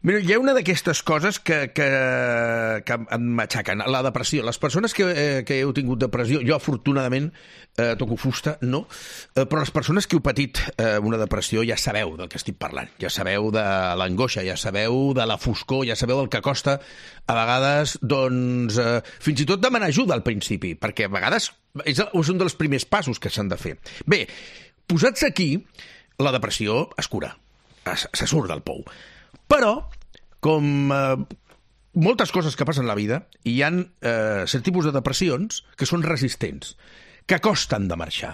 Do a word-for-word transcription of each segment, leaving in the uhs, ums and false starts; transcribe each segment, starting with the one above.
Mira, hi ha una d'aquestes coses que, que, que em matxaquen, la depressió. Les persones que, eh, que heu tingut depressió, jo afortunadament eh, toco fusta, no, eh, però les persones que heu patit eh, una depressió ja sabeu del que estic parlant, ja sabeu de l'angoixa, ja sabeu de la foscor, ja sabeu del que costa a vegades, doncs, eh, fins i tot demanar ajuda al principi, perquè a vegades és, és un dels primers passos que s'han de fer. Bé, posats aquí, la depressió es cura, es, se surt del pou. Però, com eh, moltes coses que passen a la vida, hi ha eh, cert tipus de depressions que són resistents, que costen de marxar.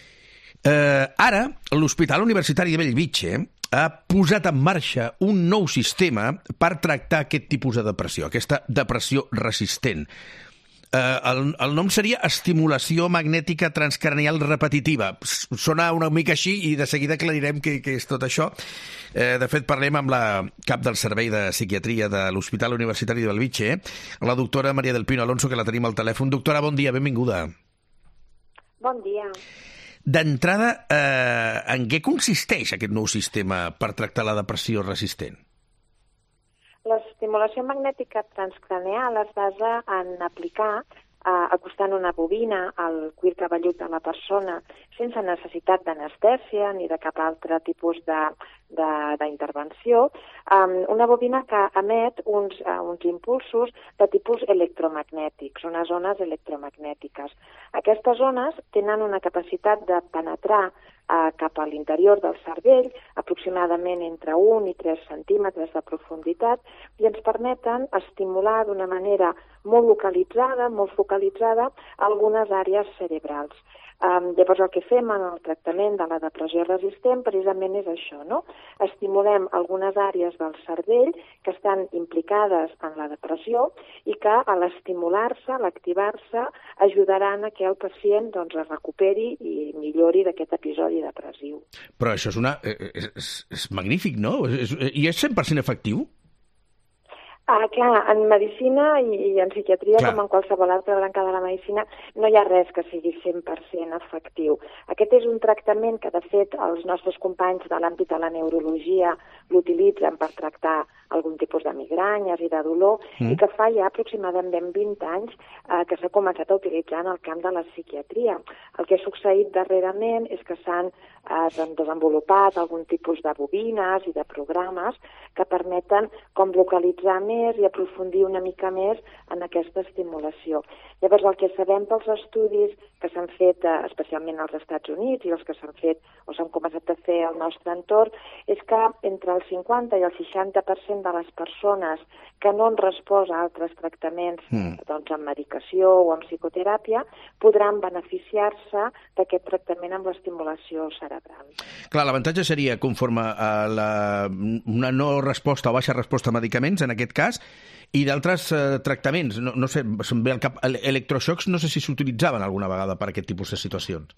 Eh, ara, l'Hospital Universitari de Bellvitge ha posat en marxa un nou sistema per tractar aquest tipus de depressió, aquesta depressió resistent. Eh, el, el nom seria estimulació magnètica transcranial repetitiva. Sona una mica així i de seguida aclarirem què, què és tot això. Eh, de fet, parlem amb la cap del Servei de Psiquiatria de l'Hospital Universitari de Bellvitge, la doctora Maria del Pino Alonso, que la tenim al telèfon. Doctora, bon dia, benvinguda. Bon dia. D'entrada, eh, en què consisteix aquest nou sistema per tractar la depressió resistent? L'estimulació magnètica transcraneal es basa en aplicar, eh, acostant una bobina al cuir cabellut de la persona sense necessitat d'anestèsia ni de cap altre tipus de, de, d'intervenció, um, una bobina que emet uns, uh, uns impulsos de tipus electromagnètics, unes ones electromagnètiques. Aquestes ones tenen una capacitat de penetrar Uh, cap a l'interior del cervell, aproximadament entre un i tres centímetres de profunditat, i ens permeten estimular d'una manera molt localitzada, molt focalitzada, algunes àrees cerebrals. Um, llavors el que fem en el tractament de la depressió resistent precisament és això, no? Estimulem algunes àrees del cervell que estan implicades en la depressió i que a l'estimular-se, a l'activar-se, ajudaran a que el pacient doncs, es recuperi i millori d'aquest episodi depressiu. Però això és, una, és, és magnífic, no? És, I és cent per cent efectiu? Ah, clar, en medicina i en psiquiatria, clar, com en qualsevol altra branca de la medicina, no hi ha res que sigui cent per cent efectiu. Aquest és un tractament que, de fet, els nostres companys de l'àmbit de la neurologia l'utilitzen per tractar algun tipus de migranyes i de dolor, mm. i que fa ja aproximadament vint anys eh, que s'ha començat a utilitzar en el camp de la psiquiatria. El que ha succeït darrerament és que s'han eh, desenvolupat algun tipus de bobines i de programes que permeten com localitzar més i aprofundir una mica més en aquesta estimulació. Llavors, el que sabem pels estudis que s'han fet eh, especialment als Estats Units i els que s'han fet o s'han començat a fer al nostre entorn és que entre el cinquanta i el seixanta per cent de les persones que no han respost a altres tractaments mm. doncs amb medicació o amb psicoteràpia podran beneficiar-se d'aquest tractament amb l'estimulació cerebral. Clar, l'avantatge seria conforme a la, una no resposta o baixa resposta a medicaments, en aquest cas, i d'altres eh, tractaments. No, no sé, se'm ve al cap, electroxocs no sé si s'utilitzaven alguna vegada per aquest tipus de situacions.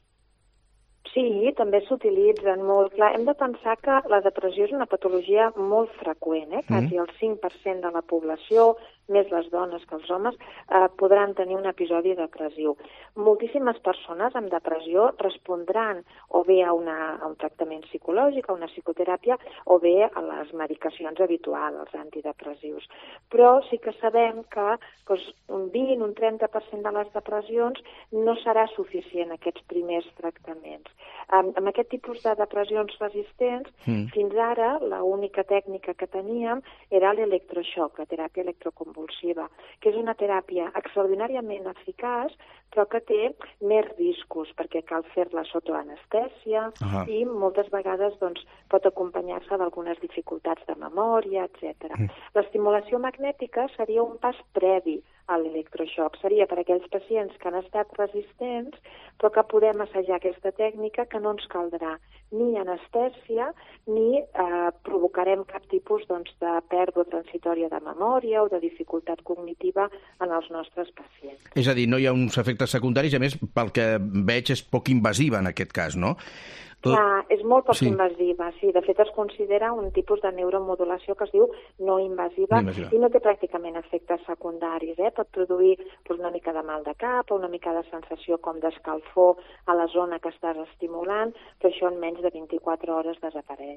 Sí, també s'utilitzen molt. Clar, hem de pensar que la depressió és una patologia molt freqüent, eh? Quasi mm. el cinc per cent de la població, més les dones que els homes, eh, podran tenir un episodi depressiu. Moltíssimes persones amb depressió respondran o bé a, una, a un tractament psicològic, a una psicoteràpia, o bé a les medicacions habituals, els antidepressius. Però sí que sabem que doncs, un vint, un trenta per cent de les depressions no serà suficient aquests primers tractaments. Um, amb aquest tipus de depressions resistents, mm. fins ara l'única tècnica que teníem era l'electroxoc, la teràpia electroconvulsiva, que és una teràpia extraordinàriament eficaç, però que té més riscos, perquè cal fer-la sota anestèsia uh-huh. i moltes vegades doncs, pot acompanyar-se d'algunes dificultats de memòria, etcètera. Mm. L'estimulació magnètica seria un pas previ a l'electroxoc. Seria per a aquells pacients que han estat resistents, però que podem assajar aquesta tècnica que no ens caldrà ni anestèsia ni eh, provocarem cap tipus doncs, de pèrdua transitòria de memòria o de dificultat cognitiva en els nostres pacients. És a dir, no hi ha uns efectes secundaris, a més, pel que veig és poc invasiva en aquest cas, no? Clar, és molt poc Sí. invasiva, sí. De fet, es considera un tipus de neuromodulació que es diu no invasiva, No invasiva. i no té pràcticament efectes secundaris. Eh? Pot produir doncs, una mica de mal de cap o una mica de sensació com d'escalfor a la zona que estàs estimulant, però això en menys de vint-i-quatre hores desapareix.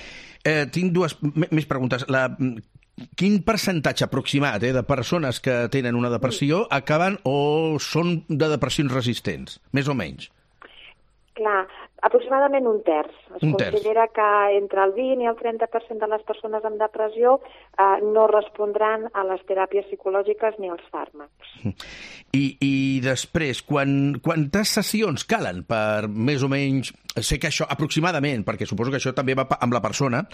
Eh, tinc dues m- més preguntes. La, quin percentatge aproximat eh, de persones que tenen una depressió acaben o són de depressions resistents? Més o menys? Clar, aproximadament un terç. Es Un terç. considera que entre el vint i el trenta per cent de les persones amb depressió eh, no respondran a les teràpies psicològiques ni als fàrmacs. I, i després, quan, quantes sessions calen per més o menys... Sé que això, aproximadament, perquè suposo que això també va pa- amb la persona,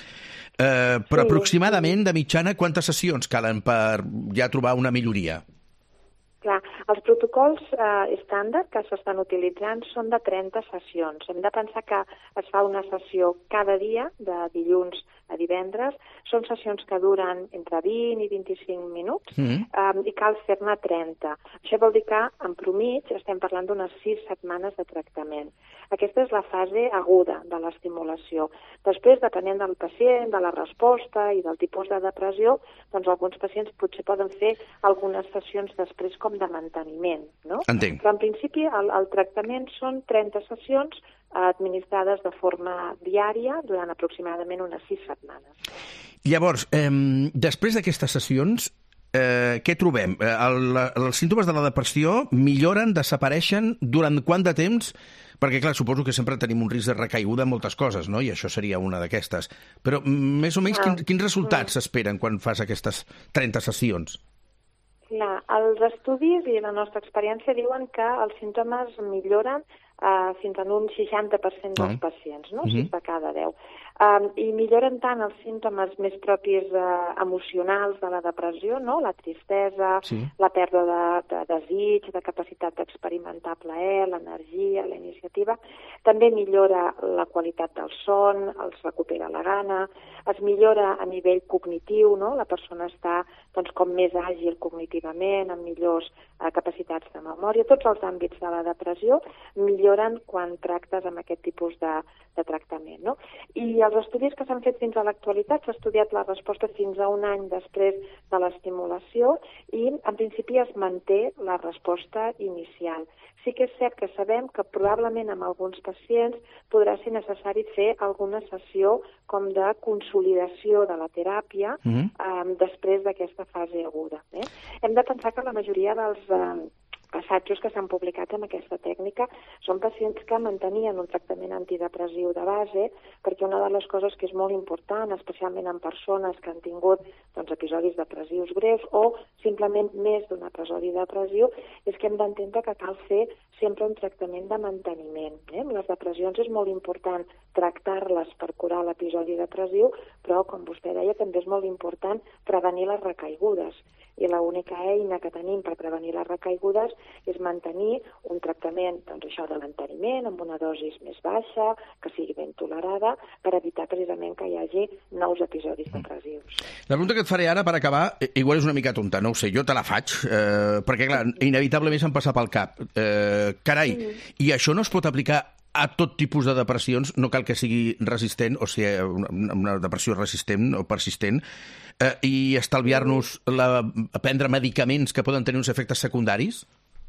eh, però Sí, aproximadament, de mitjana, quantes sessions calen per ja trobar una milloria? Clar, els protocols eh, estàndard que s'estan utilitzant són de trenta sessions. Hem de pensar que es fa una sessió cada dia, de dilluns a divendres. Són sessions que duren entre vint i vint-i-cinc minuts Mm. eh, i cal fer-ne trenta. Això vol dir que, en promig, estem parlant d'unes sis setmanes de tractament. Aquesta és la fase aguda de l'estimulació. Després, depenent del pacient, de la resposta i del tipus de depressió, doncs alguns pacients potser poden fer algunes sessions després com de manteniment, no? Entenc. Però en principi el, el tractament són trenta sessions eh, administrades de forma diària durant aproximadament unes sis setmanes. Llavors, eh, després d'aquestes sessions, eh, què trobem? Eh, el, els símptomes de la depressió milloren, desapareixen durant quant de temps? Perquè, clar, suposo que sempre tenim un risc de recaiguda en moltes coses, no? I això seria una d'aquestes. Però, mm, més o menys, Ah, quin, quins resultats s'esperen quan fas aquestes trenta sessions? Clar, els estudis i la nostra experiència diuen que els símptomes milloren eh, fins en un seixanta per cent dels Ah. pacients, no? Mhm. sis de cada deu. Um, I milloren tant els símptomes més propis eh, emocionals de la depressió, no? La tristesa, Sí. la pèrdua de, de desig, de capacitat d'experimentar plaer, l'energia, la iniciativa. També millora la qualitat del son, els recupera la gana, es millora a nivell cognitiu, no? La persona està doncs, com més àgil cognitivament, amb millors eh, capacitats de memòria. Tots els àmbits de la depressió milloren quan tractes amb aquest tipus de, de tractament, no? I els estudis que s'han fet fins a l'actualitat s'ha estudiat la resposta fins a un any després de l'estimulació i, en principi, es manté la resposta inicial. Sí que és cert que sabem que probablement amb alguns pacients podrà ser necessari fer alguna sessió com de consolidació de la teràpia Mhm. eh, després d'aquesta fase aguda. Eh? Hem de pensar que la majoria dels eh, assajos que s'han publicat amb aquesta tècnica són pacients que mantenien un tractament antidepressiu de base, perquè una de les coses que és molt important, especialment en persones que han tingut doncs, episodis depressius greus o simplement més d'un episodi depressiu, és que hem d'entendre que cal fer sempre un tractament de manteniment. Eh? Amb les depressions és molt important tractar-les per curar l'episodi depressiu, però, com vostè deia, també és molt important prevenir les recaigudes. I l'única eina que tenim per prevenir les recaigudes és mantenir un tractament, doncs això, de manteniment, amb una dosis més baixa, que sigui ben tolerada, per evitar precisament que hi hagi nous episodis depressius. La pregunta que et faré ara, per acabar, eh, igual és una mica tonta, no ho sé, jo te la faig, eh, perquè, clar, inevitablement se'm passa pel cap. Eh, carai, mm. i això no es pot aplicar a tot tipus de depressions, no cal que sigui resistent, o sigui, una, una depressió resistent o persistent, eh, i estalviar-nos la, prendre medicaments que poden tenir uns efectes secundaris?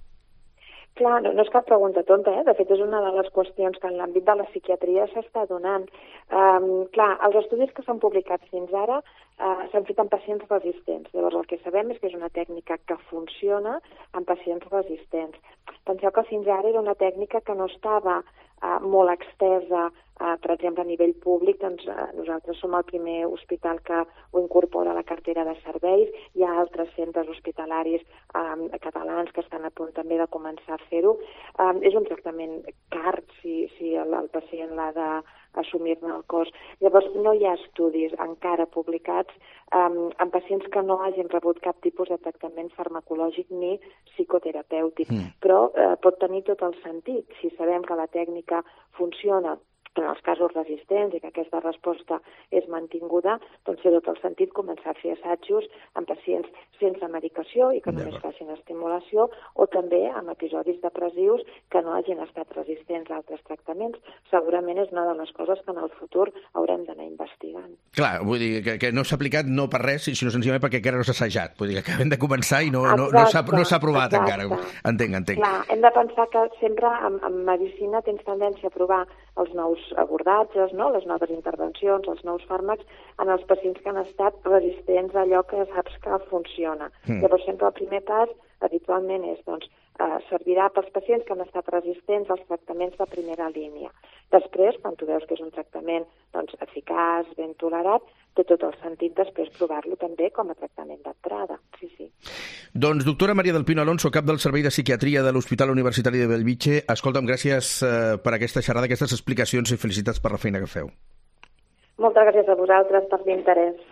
Clar, no, no és cap pregunta tonta, eh? De fet, és una de les qüestions que en l'àmbit de la psiquiatria s'està donant. Um, clar, els estudis que s'han publicat fins ara uh, s'han fet en pacients resistents. Llavors, el que sabem és que és una tècnica que funciona en pacients resistents. Penseu que fins ara era una tècnica que no estava uh, molt extesa, uh, per exemple, a nivell públic. Doncs, uh, nosaltres som el primer hospital que ho incorpora a la cartera de serveis. Hi ha altres centres hospitalaris um, catalans que estan a punt també de començar a fer-ho. Um, és un tractament car si, si el, el pacient l'ha d'assumir-ne el cost. Llavors, no hi ha estudis encara publicats um, en pacients que no hagin rebut cap tipus de tractament farmacològic ni psicoterapèutic. Mm. Però eh, pot tenir tot el sentit. Si sabem que la tècnica funciona en els casos resistents i que aquesta resposta és mantinguda, doncs té tot el sentit començar a fer assajos en pacients sense medicació i que només facin estimulació, o també amb episodis depressius que no hagin estat resistents a altres tractaments. Segurament és una de les coses que en el futur haurem d'anar investigant. Clar, vull dir que, que no s'ha aplicat no per res, sinó senzillament perquè encara no s'ha assajat. Vull dir que acabem de començar i no, no, no s'ha no s'ha provat exacte. encara. Entenc, entenc. Clar, hem de pensar que sempre en, en medicina tens tendència a provar els nous abordatges, no? Les noves intervencions, els nous fàrmacs, en els pacients que han estat resistents a allò que saps que funciona. Mm. Llavors, sempre el primer pas, habitualment, és, doncs, eh, servirà pels pacients que han estat resistents als tractaments de primera línia. Després, quan tu veus que és un tractament doncs, eficaç, ben tolerat, té tot el sentit després provar-lo també com a tractament d'entrada. Sí, sí. Doncs, doctora Maria del Pino Alonso, cap del Servei de Psiquiatria de l'Hospital Universitari de Bellvitge, escolta'm, gràcies eh, per aquesta xerrada, aquestes explicacions i felicitats per la feina que feu. Moltes gràcies a vosaltres per l'interès.